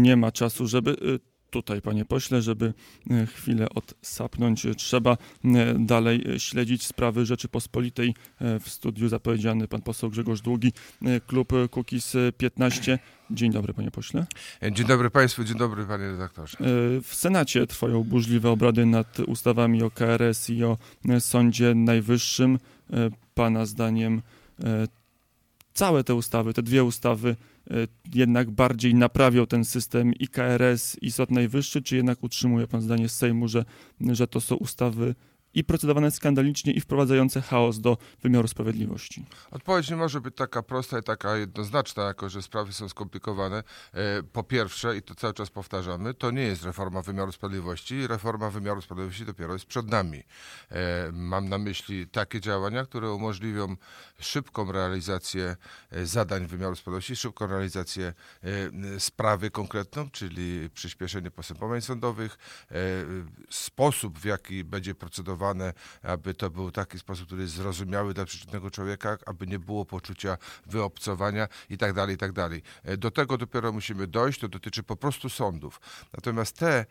nie ma czasu, żeby tutaj, panie pośle, żeby chwilę odsapnąć. Trzeba dalej śledzić sprawy Rzeczypospolitej. W studiu zapowiedziany pan poseł Grzegorz Długi, klub Kukiz15. Dzień dobry, panie pośle. Dzień dobry państwu, dzień dobry panie redaktorze. W Senacie trwają burzliwe obrady nad ustawami o KRS i o Sądzie Najwyższym. Pana zdaniem całe te ustawy, te dwie ustawy jednak bardziej naprawią ten system i KRS, i Sąd Najwyższy, czy jednak utrzymuje pan zdanie z Sejmu, że to są ustawy i procedowane skandalicznie, i wprowadzające chaos do wymiaru sprawiedliwości? Odpowiedź nie może być taka prosta i taka jednoznaczna, jako że sprawy są skomplikowane. Po pierwsze, i to cały czas powtarzamy, to nie jest reforma wymiaru sprawiedliwości. Reforma wymiaru sprawiedliwości dopiero jest przed nami. Mam na myśli takie działania, które umożliwią szybką realizację zadań wymiaru sprawiedliwości, szybką realizację sprawy konkretną, czyli przyspieszenie postępowań sądowych, sposób, w jaki będzie procedowane, aby to był taki sposób, który jest zrozumiały dla przeciętnego człowieka, aby nie było poczucia wyobcowania i tak dalej, i tak dalej. Do tego dopiero musimy dojść, to dotyczy po prostu sądów. Natomiast te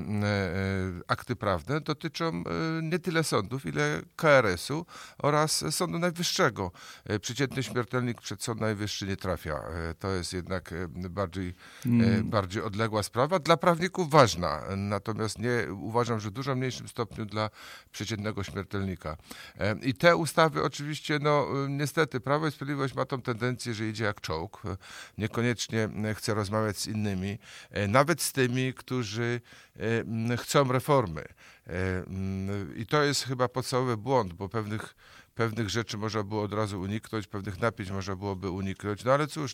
akty prawne dotyczą nie tyle sądów, ile KRS-u oraz Sądu Najwyższego. Przeciętny śmiertelnik przed Sąd Najwyższy nie trafia. To jest jednak bardziej odległa sprawa, dla prawników ważna, natomiast nie uważam, że w dużo mniejszym stopniu dla przeciętnego śmiertelnika. I te ustawy oczywiście, niestety Prawo i Sprawiedliwość ma tą tendencję, że idzie jak czołg. Niekoniecznie chce rozmawiać z innymi, nawet z tymi, którzy chcą reformy. I to jest chyba podstawowy błąd, bo pewnych rzeczy można było od razu uniknąć, pewnych napięć można byłoby uniknąć, ale cóż,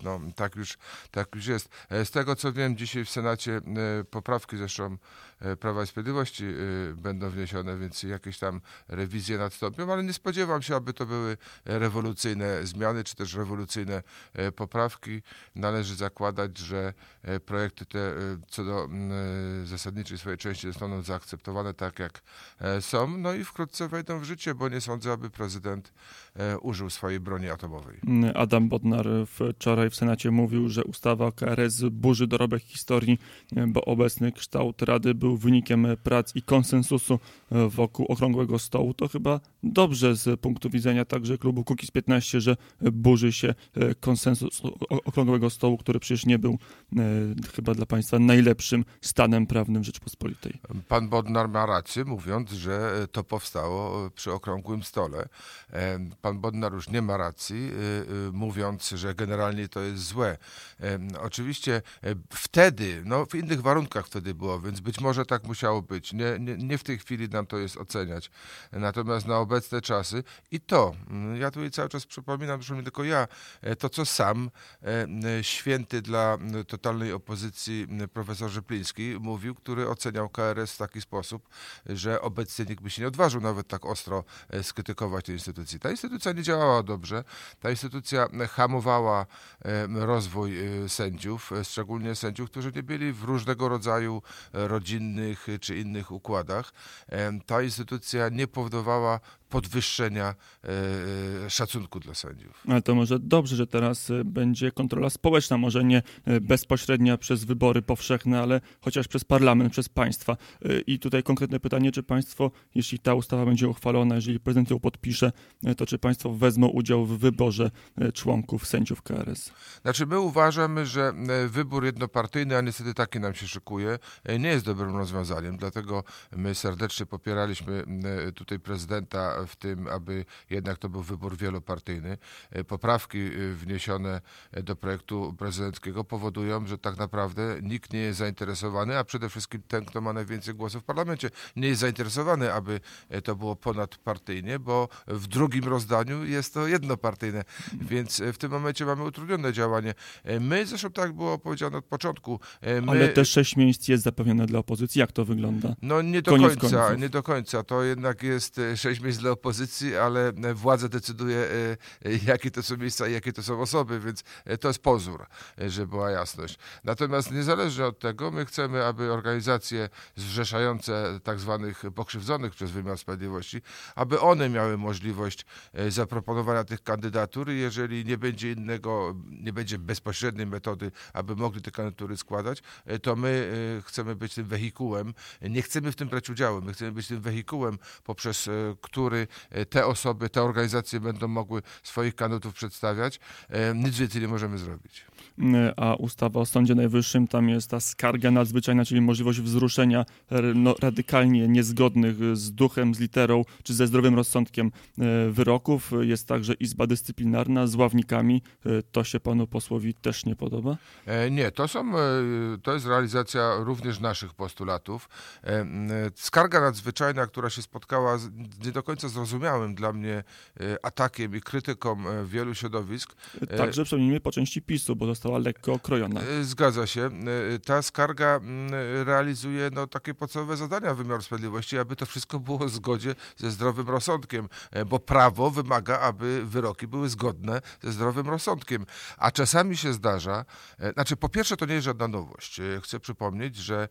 tak już jest. Z tego co wiem, dzisiaj w Senacie poprawki zresztą Prawa i Sprawiedliwości będą wniesione, więc jakieś tam rewizje nadstąpią, ale nie spodziewam się, aby to były rewolucyjne zmiany, czy też rewolucyjne poprawki. Należy zakładać, że projekty te co do zasadniczej swojej części zostaną zaakceptowane tak, jak są, i wkrótce wejdą w życie, bo nie sądzę, aby prezydent użył swojej broni atomowej. Adam Bodnar wczoraj w Senacie mówił, że ustawa o KRS burzy dorobek historii, bo obecny kształt Rady był wynikiem prac i konsensusu wokół okrągłego stołu. To chyba dobrze z punktu widzenia także klubu Kukiz15, że burzy się konsensus okrągłego stołu, który przecież nie był chyba dla państwa najlepszym stanem prawnym Rzeczypospolitej. Pan Bodnar ma rację, mówiąc, że to powstało przy okrągłym stole. Pan Bodnar już nie ma racji, mówiąc, że generalnie to jest złe. Oczywiście wtedy, w innych warunkach wtedy było, więc być może tak musiało być. Nie w tej chwili nam to jest oceniać. Natomiast na obecne czasy ja tutaj cały czas przypominam, że nie tylko ja, to co sam święty dla totalnej opozycji profesor Rzepliński mówił, który oceniał KRS w taki sposób, że obecnie nikt by się nie odważył nawet tak ostro skrytykować tej instytucji. Ta instytucja nie działała dobrze, ta instytucja hamowała rozwój sędziów, szczególnie sędziów, którzy nie byli w różnego rodzaju rodzinnych czy innych układach. Ta instytucja nie powodowała podwyższenia szacunku dla sędziów. Ale to może dobrze, że teraz będzie kontrola społeczna, może nie bezpośrednia przez wybory powszechne, ale chociaż przez parlament, przez państwa. I tutaj konkretne pytanie, czy państwo, jeśli ta ustawa będzie uchwalona, jeżeli prezydent ją podpisze, to czy państwo wezmą udział w wyborze członków sędziów KRS? Znaczy my uważamy, że wybór jednopartyjny, a niestety taki nam się szykuje, nie jest dobrym rozwiązaniem, dlatego my serdecznie popieraliśmy tutaj prezydenta w tym, aby jednak to był wybór wielopartyjny. Poprawki wniesione do projektu prezydenckiego powodują, że tak naprawdę nikt nie jest zainteresowany, a przede wszystkim ten, kto ma najwięcej głosów w parlamencie, nie jest zainteresowany, aby to było ponadpartyjnie, bo w drugim rozdaniu jest to jednopartyjne, więc w tym momencie mamy utrudnione działanie. My, zresztą tak było powiedziane od początku. Ale te 6 miejsc jest zapewnione dla opozycji. Jak to wygląda? Nie do końca. To jednak jest 6 miejsc dla opozycji, ale władza decyduje, jakie to są miejsca i jakie to są osoby, więc to jest pozór, żeby była jasność. Natomiast niezależnie od tego, my chcemy, aby organizacje zrzeszające tak zwanych pokrzywdzonych przez wymiar sprawiedliwości, aby one miały możliwość możliwość zaproponowania tych kandydatur. Jeżeli nie będzie bezpośredniej metody, aby mogli te kandydatury składać, to my chcemy być tym wehikułem. Nie chcemy w tym brać udziału. My chcemy być tym wehikułem, poprzez który te osoby, te organizacje będą mogły swoich kandydatów przedstawiać. Nic więcej nie możemy zrobić. A ustawa o Sądzie Najwyższym, tam jest ta skarga nadzwyczajna, czyli możliwość wzruszenia radykalnie niezgodnych z duchem, z literą czy ze zdrowym rozsądkiem wyroków. Jest także Izba Dyscyplinarna z ławnikami. To się panu posłowi też nie podoba? Nie, to jest realizacja również naszych postulatów. Skarga nadzwyczajna, która się spotkała z nie do końca zrozumiałym dla mnie atakiem i krytyką wielu środowisk. Także przypomnijmy po części PiS-u, bo została lekko okrojona. Zgadza się. Ta skarga realizuje takie podstawowe zadania wymiaru sprawiedliwości, aby to wszystko było w zgodzie ze zdrowym rozsądkiem, bo prawo wymaga, aby wyroki były zgodne ze zdrowym rozsądkiem. A czasami się zdarza, po pierwsze to nie jest żadna nowość. Chcę przypomnieć, że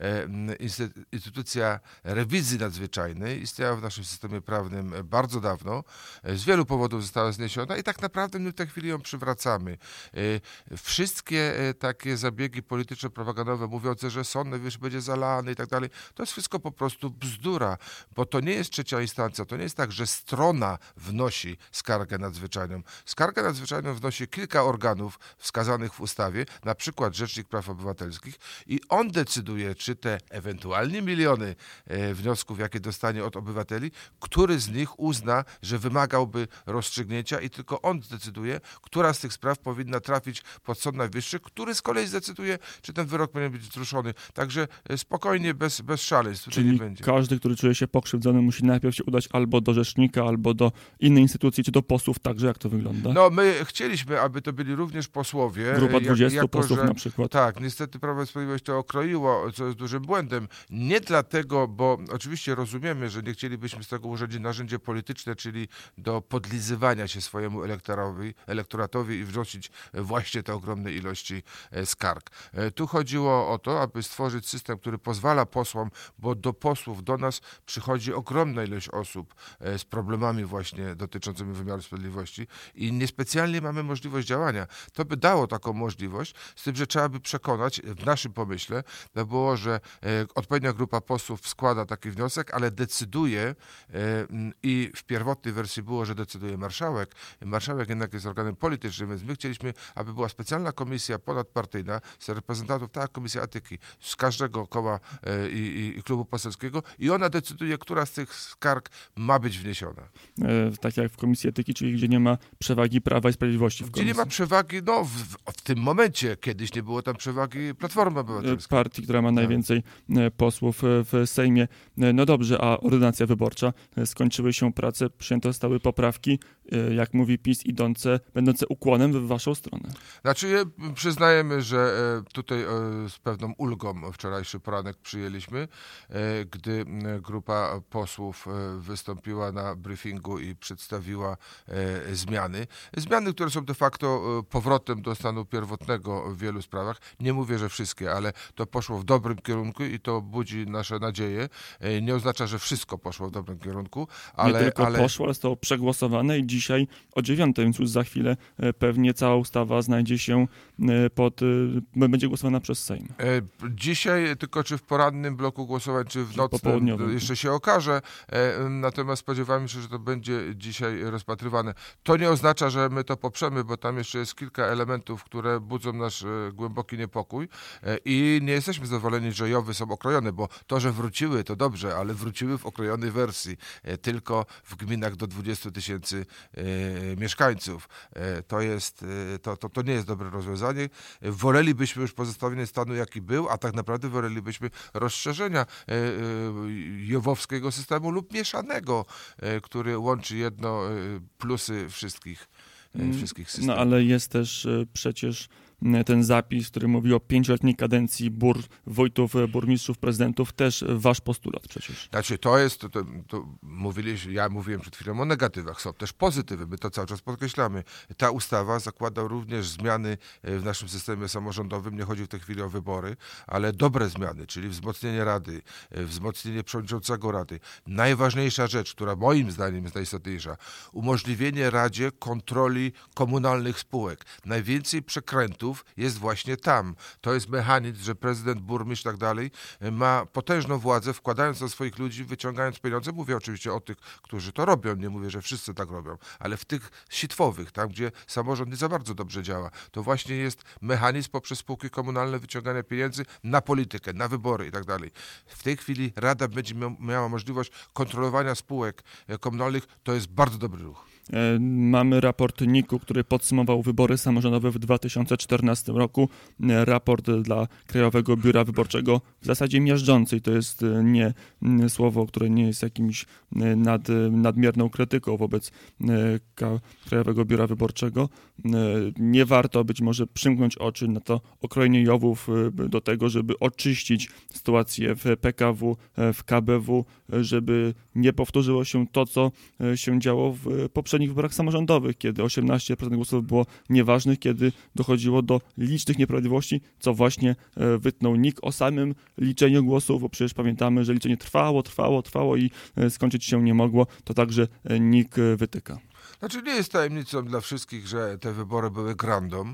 instytucja rewizji nadzwyczajnej istniała w naszym systemie prawnym bardzo dawno. Z wielu powodów została zniesiona i tak naprawdę my w tej chwili ją przywracamy. Wszystkie takie zabiegi polityczno-propagandowe mówiące, że Sąd Najwyższy będzie zalany i tak dalej, to jest wszystko po prostu bzdura, bo to nie jest trzecia instancja, to nie jest tak, że strona wnosi skargę nadzwyczajną. Skargę nadzwyczajną wnosi kilka organów wskazanych w ustawie, na przykład Rzecznik Praw Obywatelskich i on decyduje, czy te ewentualnie miliony wniosków, jakie dostanie od obywateli, który z nich uzna, że wymagałby rozstrzygnięcia i tylko on decyduje, która z tych spraw powinna trafić pod Sąd Najwyższy, który z kolei zdecyduje, czy ten wyrok powinien być wzruszony. Także spokojnie, bez szaleństw tutaj Czyli nie będzie. Każdy, który czuje się pokrzywdzony, musi najpierw się udać albo do rzecznika, albo do innej instytucji, czy do posłów także, jak to wygląda? No, my chcieliśmy, aby to byli również posłowie. Grupa 20 posłów na przykład. Tak, niestety Prawo i Sprawiedliwość to okroiło, co jest dużym błędem. Nie dlatego, bo oczywiście rozumiemy, że nie chcielibyśmy z tego użyć narzędzie polityczne, czyli do podlizywania się swojemu elektoratowi i wrzucić właśnie te ogromne ilości skarg. Tu chodziło o to, aby stworzyć system, który pozwala posłom, bo do posłów, do nas przychodzi ogromna ilość osób z problemami właśnie dotyczącymi wymiaru sprawiedliwości i niespecjalnie mamy możliwość działania. To by dało taką możliwość, z tym, że trzeba by przekonać, w naszym pomyśle, to było, że odpowiednia grupa posłów składa taki wniosek, ale decyduje i w pierwotnej wersji było, że decyduje marszałek. Marszałek jednak jest organem politycznym, więc my chcieliśmy, aby była specjalna komisja ponadpartyjna z reprezentantów, tak jak Komisja Etyki, z każdego koła i klubu poselskiego i ona decyduje, która z tych skarg ma być wniesiona. Tak jak w Komisji Etyki, czyli gdzie nie ma przewagi Prawa i Sprawiedliwości w komisji. Gdzie nie ma przewagi, w tym momencie, kiedyś nie było tam przewagi Platformy Obywatelskiej. Partii, która ma najwięcej posłów w Sejmie. No dobrze, a ordynacja wyborcza. Skończyły się prace, przyjęte zostały poprawki, jak mówi PiS, będące ukłonem w waszą stronę. Znaczy, przyznajemy, że tutaj z pewną ulgą wczorajszy poranek przyjęliśmy, gdy grupa posłów wystąpiła na briefingu i przedstawiła zmiany. Zmiany, które są de facto powrotem do stanu pierwotnego w wielu sprawach. Nie mówię, że wszystkie, ale to poszło w dobrym kierunku i to budzi nasze nadzieje. Nie oznacza, że wszystko poszło w dobrym kierunku, ale... Nie tylko poszło, ale zostało przegłosowane i dzisiaj o 9:00, więc już za chwilę pewnie cała ustawa znajdzie się będzie głosowana przez Sejm. Dzisiaj, tylko czy w porannym bloku głosowań, czy w nocnym, jeszcze się okaże. Natomiast spodziewamy się, że to będzie dzisiaj rozpatrywane. To nie oznacza, że my to poprzemy, bo tam jeszcze jest kilka elementów, które budzą nasz głęboki niepokój i nie jesteśmy zadowoleni, że JOW-y są okrojone, bo to, że wróciły, to dobrze, ale wróciły w okrojonej wersji, tylko w gminach do 20 000 mieszkańców. To nie jest dobre rozwiązanie. Wolelibyśmy już pozostawienie stanu, jaki był, a tak naprawdę wolelibyśmy rozszerzenia JOW-owskiego systemu lub mieszanego, który łączy plusy wszystkich systemów. No ale jest też przecież ten zapis, który mówi o 5-letniej kadencji wójtów, burmistrzów, prezydentów, też wasz postulat przecież. Znaczy ja mówiłem przed chwilą o negatywach, są też pozytywy, my to cały czas podkreślamy. Ta ustawa zakłada również zmiany w naszym systemie samorządowym, nie chodzi w tej chwili o wybory, ale dobre zmiany, czyli wzmocnienie Rady, wzmocnienie przewodniczącego Rady. Najważniejsza rzecz, która moim zdaniem jest najistotniejsza, umożliwienie Radzie kontroli komunalnych spółek. Najwięcej przekrętów jest właśnie tam. To jest mechanizm, że prezydent, burmistrz i tak dalej ma potężną władzę, wkładając na swoich ludzi, wyciągając pieniądze. Mówię oczywiście o tych, którzy to robią, nie mówię, że wszyscy tak robią, ale w tych sitwowych, tam gdzie samorząd nie za bardzo dobrze działa, to właśnie jest mechanizm poprzez spółki komunalne wyciągania pieniędzy na politykę, na wybory i tak dalej. W tej chwili Rada będzie miała możliwość kontrolowania spółek komunalnych. To jest bardzo dobry ruch. Mamy raport NIK-u, który podsumował wybory samorządowe w 2014 roku. Raport dla Krajowego Biura Wyborczego w zasadzie miażdżący. To jest nie słowo, które nie jest jakimś nadmierną krytyką wobec Krajowego Biura Wyborczego. Nie warto być może przymknąć oczy na to okrojenie JOW-ów do tego, żeby oczyścić sytuację w PKW, w KBW, żeby nie powtórzyło się to, co się działo w poprzednich wyborach samorządowych, kiedy 18% głosów było nieważnych, kiedy dochodziło do licznych nieprawidłowości, co właśnie wytknął NIK o samym liczeniu głosów, bo przecież pamiętamy, że liczenie trwało i skończyć się nie mogło. To także NIK wytyka. Znaczy nie jest tajemnicą dla wszystkich, że te wybory były grandą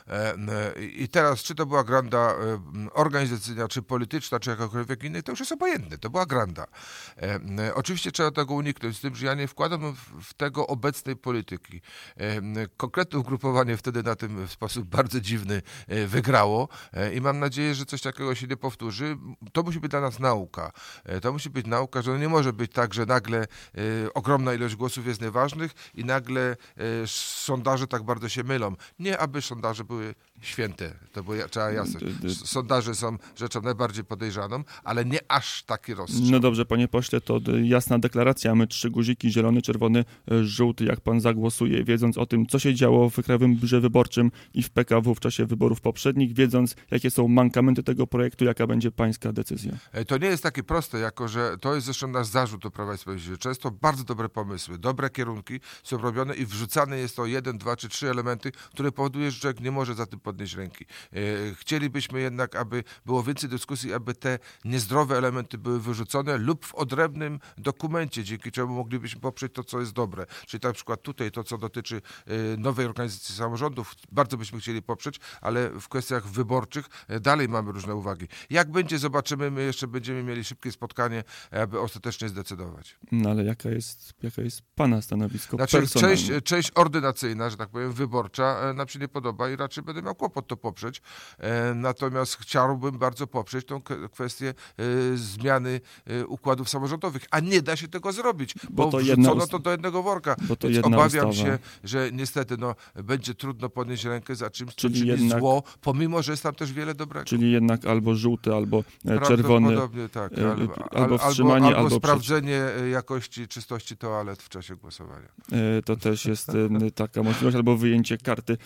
i teraz czy to była granda organizacyjna, czy polityczna, czy jakakolwiek inna, to już jest obojętne, to była granda. Oczywiście trzeba tego uniknąć, z tym, że ja nie wkładam w tego obecnej polityki. Konkretne ugrupowanie wtedy na tym w sposób bardzo dziwny wygrało i mam nadzieję, że coś takiego się nie powtórzy. To musi być dla nas nauka. To musi być nauka, że nie może być tak, że nagle ogromna ilość głosów jest nieważnych i nagle sondaże tak bardzo się mylą. Nie, aby sondaże były święte, to trzeba jasne. Sondaże są rzeczą najbardziej podejrzaną, ale nie aż taki rozstrzał. No dobrze, panie pośle, to jasna deklaracja. My 3 guziki, zielony, czerwony, żółty, jak pan zagłosuje, wiedząc o tym, co się działo w Krajowym Biurze Wyborczym i w PKW w czasie wyborów poprzednich, wiedząc, jakie są mankamenty tego projektu, jaka będzie pańska decyzja. To nie jest takie proste, jako że to jest zresztą nasz zarzut do Prawa i Sprawiedliwości. Często bardzo dobre pomysły, dobre kierunki są robione i wrzucane jest to 1, 2 czy 3 elementy, które powoduje, że człowiek nie może za tym podnieść ręki. Chcielibyśmy jednak, aby było więcej dyskusji, aby te niezdrowe elementy były wyrzucone lub w odrębnym dokumencie, dzięki czemu moglibyśmy poprzeć to, co jest dobre. Czyli na przykład tutaj to, co dotyczy nowej organizacji samorządów, bardzo byśmy chcieli poprzeć, ale w kwestiach wyborczych dalej mamy różne uwagi. Jak będzie, zobaczymy. My jeszcze będziemy mieli szybkie spotkanie, aby ostatecznie zdecydować. No ale jaka jest pana stanowisko personalne? Część ordynacyjna, że tak powiem, wyborcza nam się nie podoba i raczej będę miał kłopot to poprzeć. Natomiast chciałbym bardzo poprzeć tą kwestię zmiany układów samorządowych, a nie da się tego zrobić, bo wrzucono to do jednego worka. Więc obawiam się, że niestety będzie trudno podnieść rękę za czymś, co czyni zło, pomimo że jest tam też wiele dobrego. Czyli jednak albo żółty, albo czerwony. Prawdopodobnie tak. Albo wstrzymanie, albo sprawdzenie jakości czystości toalet w czasie głosowania. To też jest taka możliwość, albo wyjęcie karty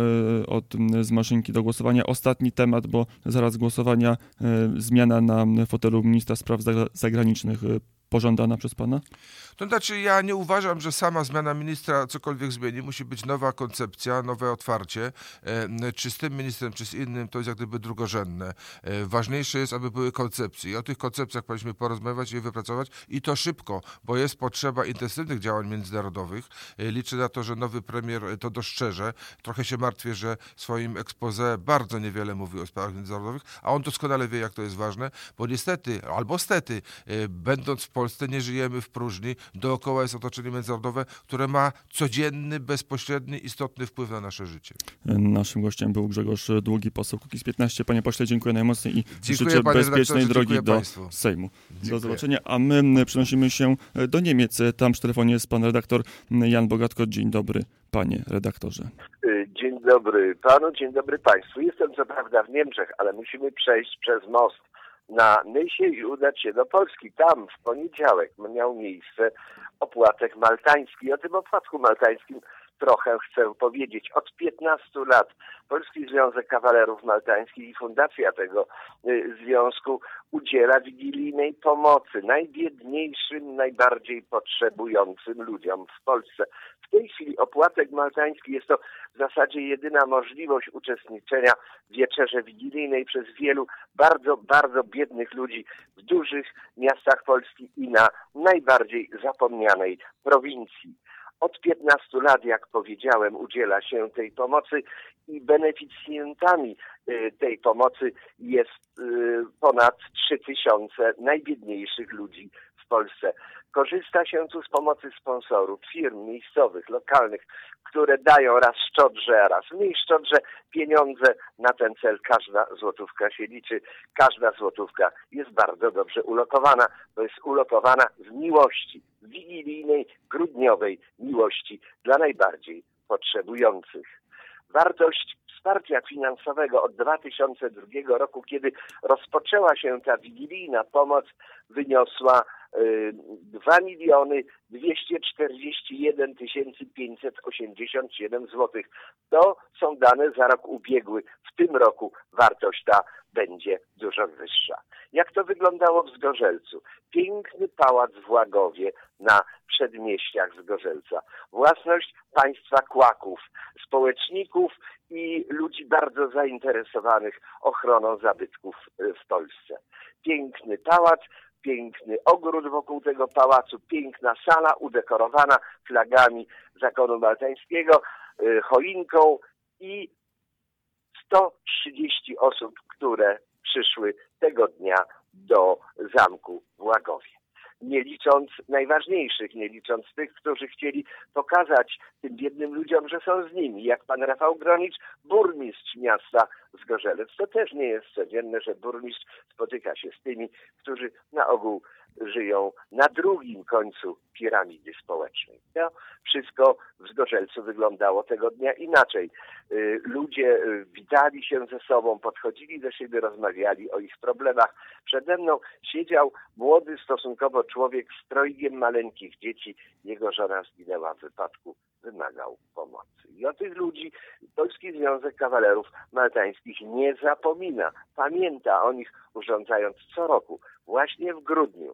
z maszynki do głosowania. Ostatni temat, bo zaraz głosowania, zmiana na fotelu ministra spraw zagranicznych pożądana przez pana? To znaczy ja nie uważam, że sama zmiana ministra cokolwiek zmieni. Musi być nowa koncepcja, nowe otwarcie. Czy z tym ministrem, czy z innym, to jest jak gdyby drugorzędne. Ważniejsze jest, aby były koncepcje. I o tych koncepcjach powinniśmy porozmawiać i je wypracować. I to szybko, bo jest potrzeba intensywnych działań międzynarodowych. Liczę na to, że nowy premier to dostrzeże. Trochę się martwię, że w swoim exposé bardzo niewiele mówi o sprawach międzynarodowych, a on doskonale wie, jak to jest ważne, bo niestety, albo stety, będąc w Polsce, nie żyjemy w próżni. Dookoła jest otoczenie międzynarodowe, które ma codzienny, bezpośredni, istotny wpływ na nasze życie. Naszym gościem był Grzegorz Długi, poseł Kukiz15. Panie pośle, dziękuję najmocniej i życzę bezpiecznej drogi do Sejmu. Dziękuję. Do zobaczenia, a my przenosimy się do Niemiec. Tam przy telefonie jest pan redaktor Jan Bogatko. Dzień dobry, panie redaktorze. Dzień dobry panu, dzień dobry państwu. Jestem co prawda w Niemczech, ale musimy przejść przez most na Nysie i udać się do Polski. Tam w poniedziałek miał miejsce opłatek maltański. O tym opłatku maltańskim trochę chcę powiedzieć. Od 15 lat Polski Związek Kawalerów Maltańskich i fundacja tego związku udziela wigilijnej pomocy najbiedniejszym, najbardziej potrzebującym ludziom w Polsce. W tej chwili opłatek maltański jest to w zasadzie jedyna możliwość uczestniczenia w wieczerze wigilijnej przez wielu bardzo, bardzo biednych ludzi w dużych miastach Polski i na najbardziej zapomnianej prowincji. Od 15 lat, jak powiedziałem, udziela się tej pomocy i beneficjentami tej pomocy jest ponad 3000 najbiedniejszych ludzi w Polsce. Korzysta się tu z pomocy sponsorów, firm miejscowych, lokalnych, które dają raz szczodrze, a raz mniej szczodrze pieniądze na ten cel. Każda złotówka się liczy, każda złotówka jest bardzo dobrze ulokowana. To jest ulokowana z miłości, wigilijnej, grudniowej miłości dla najbardziej potrzebujących. Wartość wsparcia finansowego od 2002 roku, kiedy rozpoczęła się ta wigilijna pomoc, wyniosła 2 241 587 zł. To są dane za rok ubiegły. W tym roku wartość ta będzie dużo wyższa. Jak to wyglądało w Zgorzelcu? Piękny pałac w Łagowie na przedmieściach Zgorzelca. Własność państwa Kłaków, społeczników i ludzi bardzo zainteresowanych ochroną zabytków w Polsce. Piękny pałac, piękny ogród wokół tego pałacu, piękna sala udekorowana flagami zakonu maltańskiego, choinką i 130 osób, które przyszły tego dnia do zamku w Łagowie. Nie licząc najważniejszych, nie licząc tych, którzy chcieli pokazać tym biednym ludziom, że są z nimi, jak pan Rafał Gronicz, burmistrz miasta Zgorzelec. To też nie jest codzienne, że burmistrz spotyka się z tymi, którzy na ogół żyją na drugim końcu piramidy społecznej. To wszystko w Zgorzelcu wyglądało tego dnia inaczej. Ludzie witali się ze sobą, podchodzili do siebie, rozmawiali o ich problemach. Przede mną siedział młody stosunkowo człowiek z trojgiem maleńkich dzieci. Jego żona zginęła w wypadku, wymagał pomocy. I o tych ludzi Polski Związek Kawalerów Maltańskich nie zapomina. Pamięta o nich, urządzając co roku, właśnie w grudniu,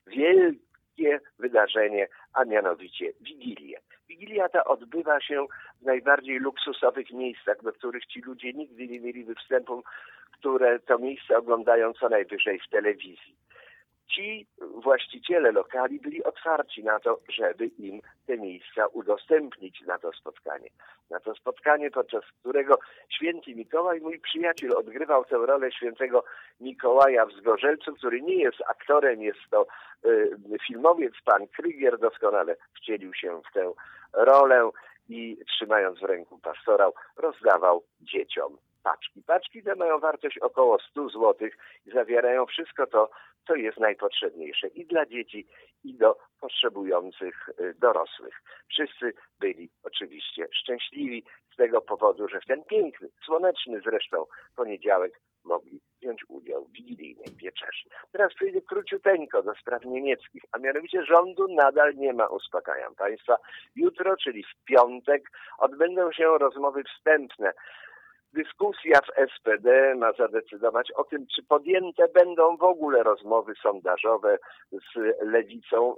wielkie wydarzenie, a mianowicie Wigilię. Wigilia ta odbywa się w najbardziej luksusowych miejscach, do których ci ludzie nigdy nie mieliby wstępu, które to miejsca oglądają co najwyżej w telewizji. Ci właściciele lokali byli otwarci na to, żeby im te miejsca udostępnić na to spotkanie. Na to spotkanie, podczas którego święty Mikołaj, mój przyjaciel, odgrywał tę rolę świętego Mikołaja w Zgorzelcu, który nie jest aktorem, jest to filmowiec, pan Krygier, doskonale wcielił się w tę rolę i trzymając w ręku pastorał, rozdawał dzieciom paczki. Paczki te mają wartość około 100 zł i zawierają wszystko to, co jest najpotrzebniejsze i dla dzieci, i do potrzebujących dorosłych. Wszyscy byli oczywiście szczęśliwi z tego powodu, że w ten piękny, słoneczny zresztą poniedziałek mogli wziąć udział w wigilijnej wieczerzy. Teraz przejdę króciuteńko do spraw niemieckich, a mianowicie rządu nadal nie ma, uspokajam Państwa. Jutro, czyli w piątek, odbędą się rozmowy wstępne. Dyskusja w SPD ma zadecydować o tym, czy podjęte będą w ogóle rozmowy sondażowe z lewicą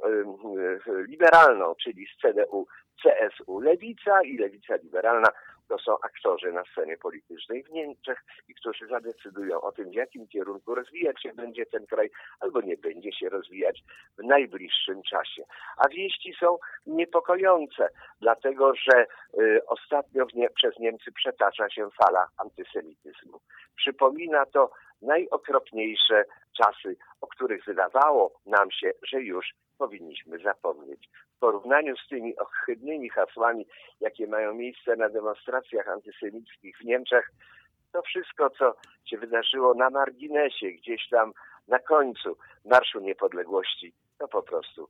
liberalną, czyli z CDU, CSU. Lewica i lewica liberalna to są aktorzy na scenie politycznej w Niemczech i którzy zadecydują o tym, w jakim kierunku rozwijać się będzie ten kraj albo nie będzie się rozwijać w najbliższym czasie. A wieści są niepokojące, dlatego że ostatnio przez Niemcy przetacza się fala antysemityzmu. Przypomina to najokropniejsze czasy, o których wydawało nam się, że już powinniśmy zapomnieć. W porównaniu z tymi ohydnymi hasłami, jakie mają miejsce na demonstracjach antysemickich w Niemczech, to wszystko, co się wydarzyło na marginesie, gdzieś tam na końcu Marszu Niepodległości, to po prostu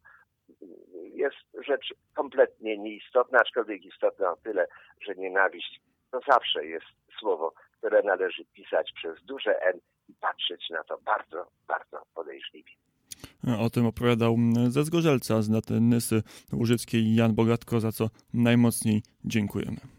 jest rzecz kompletnie nieistotna, aczkolwiek istotna o tyle, że nienawiść to zawsze jest słowo, które należy pisać przez duże N i patrzeć na to bardzo, bardzo podejrzliwie. O tym opowiadał ze Zgorzelca, z Nysy Łużyckiej Jan Bogatko, za co najmocniej dziękujemy.